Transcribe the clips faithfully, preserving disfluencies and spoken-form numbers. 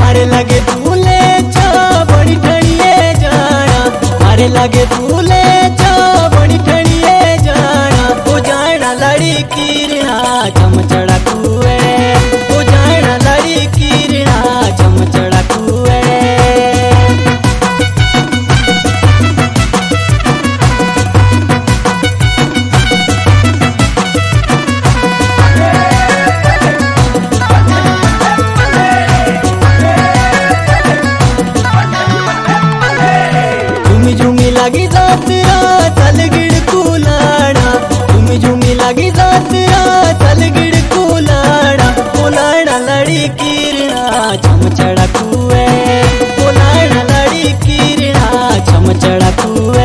मारे लगे फूले छो बड़ी ठड़िए जाना, मारे लगे फूले छो बड़ी ठड़िए जाना। ओ जाना लड़ी कीरना चम चढ़ा कुए, ओ जाना लड़ी कीरना चम चढ़ा कुए। झूमी झूमी लगी जात चल गिड़ कुलाड़ा, झूमी झूमी लगी जात चल गिड़ कुलाड़ा। कुलाड़ा लड़ी कीरना चम चढ़ा कुए, कुलाड़ा लड़ी कीरना चम चढ़ा कुए।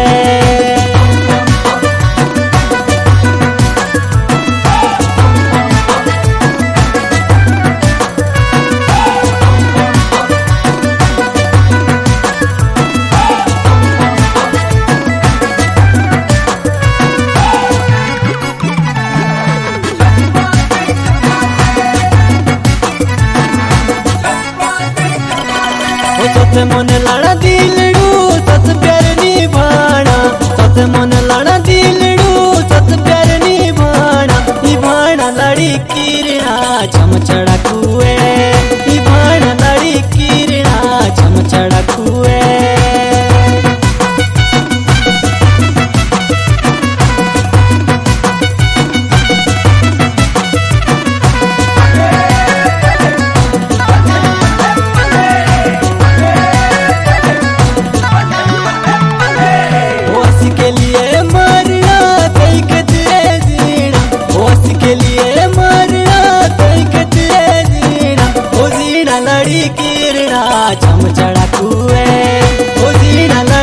सत मन लाना दिलड़ू सत प्यार निभाना, सत मन लाना दिलड़ू सत प्यार निभाना। निभाना लड़ी कीरना चम चढ़ा कुए, निभाना लड़ी कीरना चम चढ़ा कुए। के लिए मरना कई के तेरे जीना, होश के लिए मरना कई के तेरे जीना। ओ जीना लड़ी कीरना चम चढ़ा कुए, ओ जीना